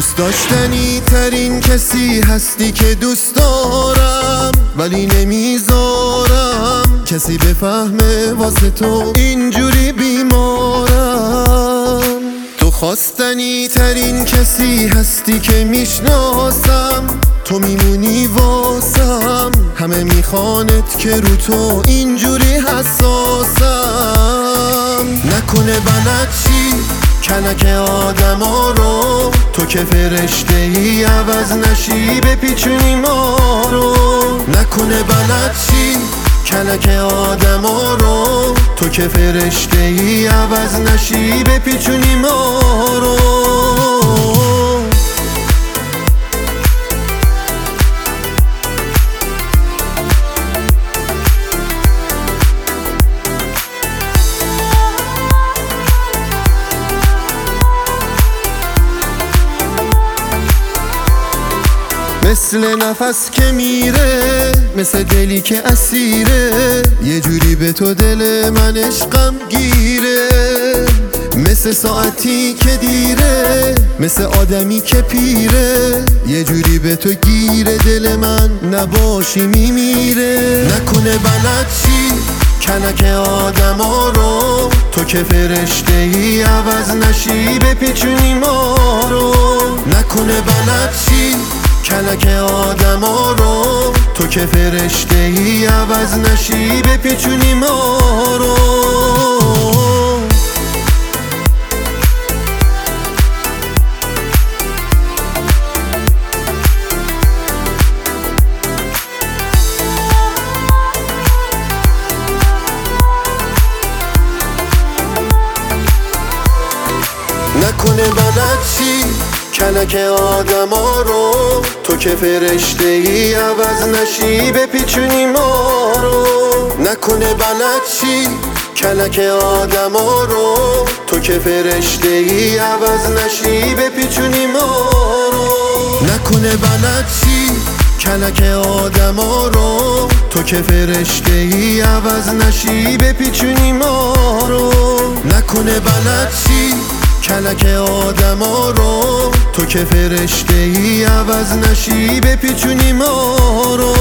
دوست داشتنی ترین کسی هستی که دوست دارم، ولی نمیذارم کسی بفهمه واسه تو اینجوری بیمارم. تو خواستنی ترین کسی هستی که میشناسم، تو میمونی واسم، همه میخوانت که رو تو اینجوری حساسم. نکنه بلد چی کلک آدما رو، تو که فرشته ای عوض نشی بپیچونی ما رو. نکنه بلد چی کلک آدما رو، تو که فرشته ای عوض نشی بپیچونی ما رو. مثل نفس که میره، مثل دلی که اسیره، یه جوری به تو دل من عشقم گیره. مثل ساعتی که دیره، مثل آدمی که پیره، یه جوری به تو گیره دل من نباشی میمیره. نکنه بلد چی کلک آدما رو، تو که فرشته ای عوض نشی بپیچونی ما رو. نکنه بلد چی کلک آدما رو، تو که فرشته ای عوض نشی بپیچونی ما رو. نکنه بلد چی کلک آدما رو، تو که فرشته ای عوض نشی بپیچونی ما رو. نکنه بلد چی کلک آدما رو، تو که فرشته ای عوض نشی بپیچونی ما رو. نکنه بلد چی کلک آدما رو، تو که فرشته ای عوض نشی بپیچونی ما رو. نکنه بلد چی کلک آدما رو، تو که فرشته ای عوض نشی بپیچونی ما رو.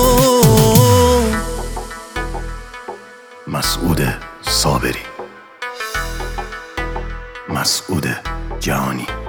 مسعود صابری، مسعود جهانی.